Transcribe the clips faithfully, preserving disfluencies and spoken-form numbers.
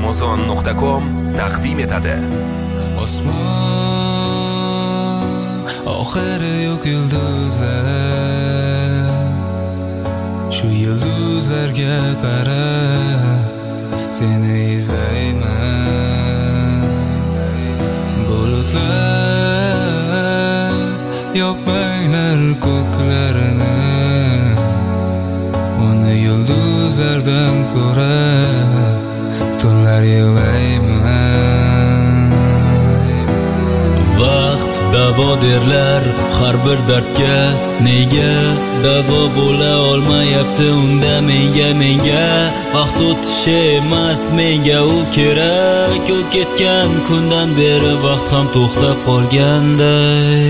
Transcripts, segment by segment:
amazon nuqta com taqdim etadi. Osmon oxiri yo'q yulduzlar, shu yulduzlarga qara, seni izlayman. Bulutlar yopmanglar ko'klarini, uni yulduzlardan so'ra, tunlar yig'layman. Vaqt davo derlar har bir dardga, nega davo bo'la olmayapti unda menga menga vaqt o'tishi emas menga u kerak. U ketgan kundan beri vaqt ham to'xtab qolganday.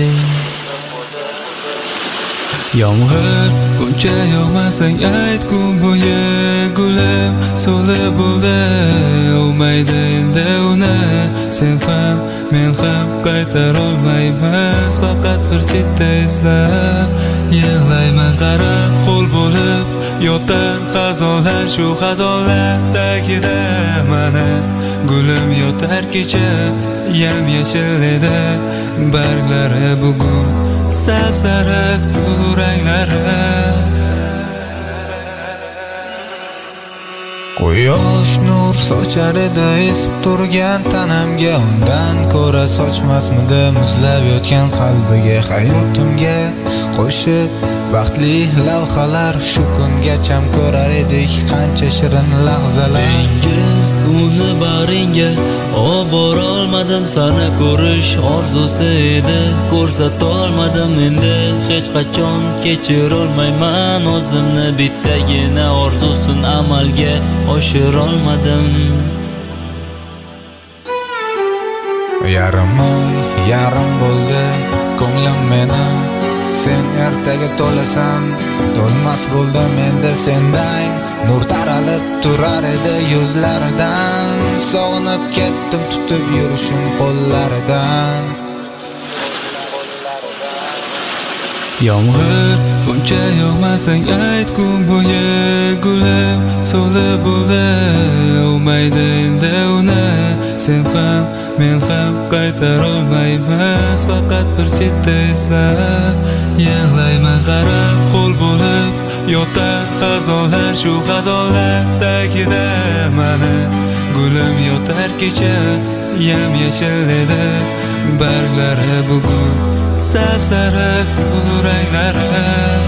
Yomg'ir buncha yog'masang ayt, kun bo'yi gulim so'li bo'ldi, o'maydi endi uni sen ham men ham qaytarolmaymiz. Faqat bir chetda eslab yig'laymiz. Qara qo'l bo'lib yotar xazonlar, shu xazonlar tagida mana gulim yotar. Kecha yam yashil edi barglari, bugun sapsariq turanglari. Quyosh nur sochar edi esib turgan tanamga, undan ko'ra sochmasmidi muzlab yotgan qalbiga. Hayotimga qo'shib baxtli lavhalar, shu kungacham ko'rar edik qancha shirin lahzalar. Dengiz uni bag'ringga olib bora olmadim, sana ko'rish orzusi edi, ko'rsatolmadim endi hech qachon kechirolmayman o'zimni. Bittagina orzusin amalga oshirolmadim. Yarim oy yarim bo'ldi ko'nglim meni, sen ertaga to'lasan to'lmas bo'ldim endi sendan. Nur taralib turar edi yuzlaridan, sog'inib ketdim tutib yurishim qo'llaridan. Yomg'ir buncha yog'masang ayt, kun bo'yi gulim so'li bo'ldi, o'maydi endi uni sen ham men ham qaytarolmaymiz. Faqat bir chetda eslab yig'laymiz. Qara qo'l bo'lib yotar xazonlar, shu xazonlar tagida mana gulim yotar. Kecha yam yashil edi barglari, bugun sapsariq turanglari.